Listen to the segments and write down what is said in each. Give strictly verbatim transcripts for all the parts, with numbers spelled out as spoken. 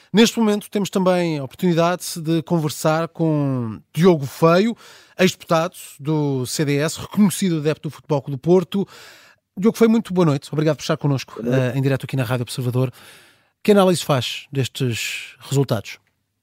Neste momento temos também a oportunidade de conversar com Diogo Feio, ex-deputado do C D S, reconhecido adepto do Futebol Clube do Porto. Diogo Feio, muito boa noite. Obrigado por estar connosco uh, em direto aqui na Rádio Observador. Que análise faz destes resultados?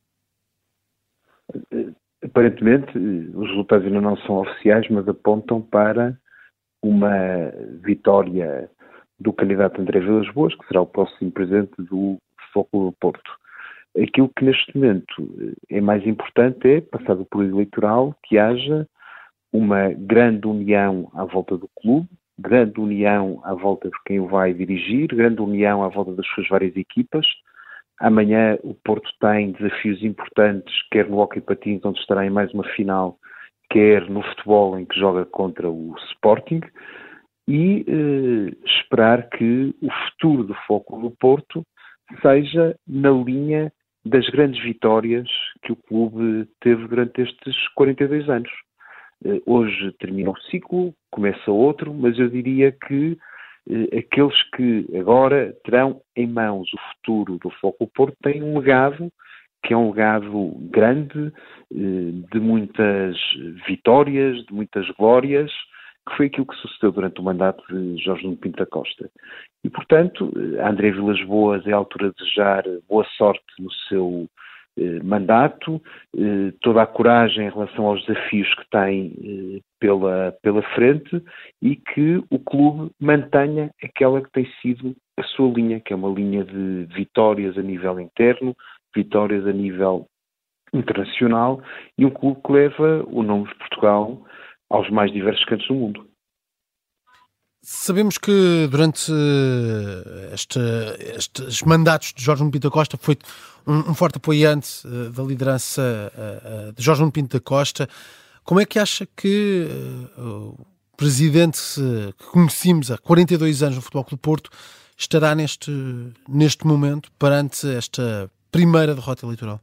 Aparentemente, os resultados ainda não são oficiais, mas apontam para uma vitória do candidato André Vilas-Boas, que será o próximo presidente do Futebol Clube do Porto. Aquilo que neste momento é mais importante é, passado o período eleitoral, que haja uma grande união à volta do clube, grande união à volta de quem o vai dirigir, grande união à volta das suas várias equipas. Amanhã o Porto tem desafios importantes, quer no hóquei patins, onde estará em mais uma final, quer no futebol, em que joga contra o Sporting, e eh, esperar que o futuro do Futebol do Porto seja na linha das grandes vitórias que o clube teve durante estes quarenta e dois anos. Eh, hoje termina um ciclo, começa outro, mas eu diria que eh, aqueles que agora terão em mãos o futuro do Futebol do Porto têm um legado, que é um legado grande, eh, de muitas vitórias, de muitas glórias, que foi aquilo que sucedeu durante o mandato de Jorge Nuno Pinto da Costa. E, portanto, a André Vilas-Boas é a altura de desejar boa sorte no seu eh, mandato, eh, toda a coragem em relação aos desafios que tem eh, pela, pela frente, e que o clube mantenha aquela que tem sido a sua linha, que é uma linha de vitórias a nível interno, vitórias a nível internacional, e um clube que leva o nome de Portugal aos mais diversos cantos do mundo. Sabemos que durante este, estes mandatos de Jorge Nuno Pinto da Costa foi um, um forte apoiante uh, da liderança uh, uh, de Jorge Nuno Pinto da Costa. Como é que acha que uh, o presidente uh, que conhecemos há quarenta e dois anos no Futebol Clube do Porto estará neste, neste momento perante esta primeira derrota eleitoral?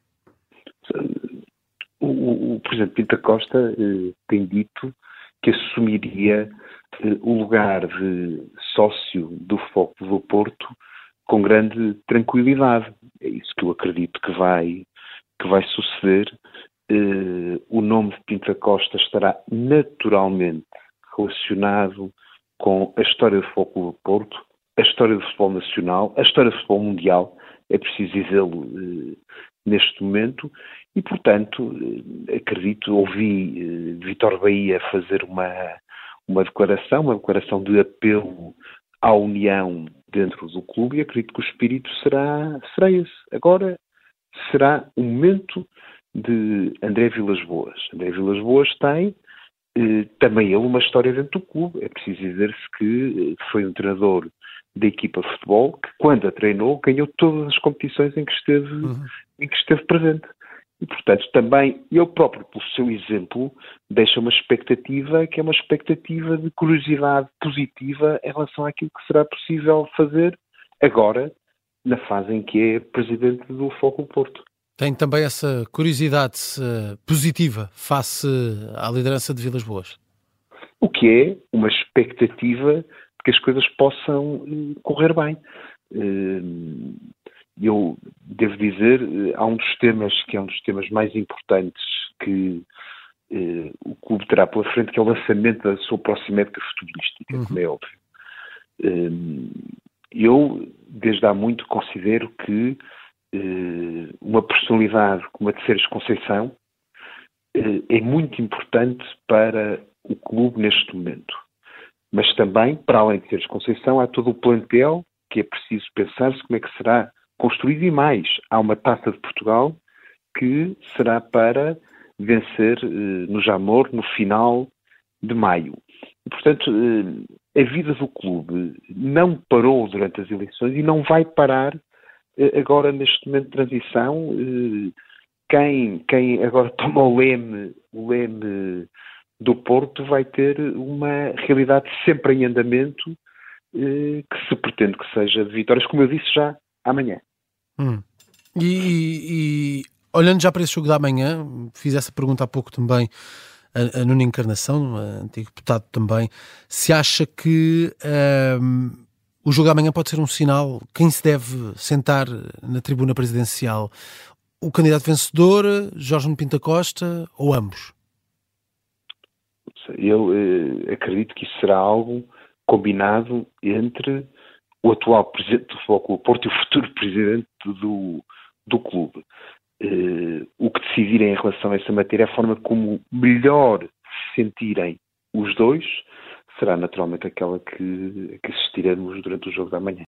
O, o, o presidente Pinto da Costa eh, tem dito que assumiria eh, o lugar de sócio do Futebol Clube do Porto com grande tranquilidade. É isso que eu acredito que vai, que vai suceder. Eh, o nome de Pinto da Costa estará naturalmente relacionado com a história do Futebol Clube do Porto, a história do futebol nacional, a história do futebol mundial, é preciso dizê-lo eh, neste momento, e, portanto, eh, acredito, ouvi eh, Vítor Bahia fazer uma, uma declaração, uma declaração de apelo à união dentro do clube, e acredito que o espírito será, será esse. Agora será o momento de André Vilas-Boas. André Vilas-Boas tem eh, também ele uma história dentro do clube. É preciso dizer-se que eh, foi um treinador da equipa de futebol que, quando a treinou, ganhou todas as competições em que esteve, uhum. em que esteve presente. E, portanto, também ele próprio, pelo seu exemplo, deixa uma expectativa que é uma expectativa de curiosidade positiva em relação àquilo que será possível fazer agora, na fase em que é presidente do Futebol Clube do Porto. Tem também essa curiosidade uh, positiva face à liderança de Vilas-Boas? O que é uma expectativa que as coisas possam uh, correr bem. Uh, eu devo dizer, uh, há um dos temas que é um dos temas mais importantes que uh, o clube terá pela frente, que é o lançamento da sua próxima época futebolística, uhum. como é óbvio. Uh, eu, desde há muito, considero que uh, uma personalidade como a de Sérgio Conceição uh, é muito importante para o clube neste momento. Mas também, para além de Sérgio Conceição, há todo o plantel que é preciso pensar-se como é que será construído, e mais, há uma Taça de Portugal que será para vencer eh, no Jamor no final de maio. E, portanto, eh, a vida do clube não parou durante as eleições e não vai parar eh, agora neste momento de transição. Eh, quem, quem agora toma o leme, o leme do Porto vai ter uma realidade sempre em andamento, eh, que se pretende que seja de vitórias, como eu disse, já amanhã. Hum. E, e olhando já para esse jogo da amanhã, fiz essa pergunta há pouco também a, a Nuno Encarnação, a antigo deputado também, se acha que um, O jogo amanhã pode ser um sinal. Quem se deve sentar na tribuna presidencial? O candidato vencedor, Jorge Nuno Pinto da Costa, ou ambos? Eu eh, acredito que isso será algo combinado entre o atual presidente do Futebol Clube do Porto e o futuro presidente do, do clube. Eh, o que decidirem em relação a essa matéria, a forma como melhor se sentirem os dois, será naturalmente aquela que, que assistiremos durante o jogo da manhã.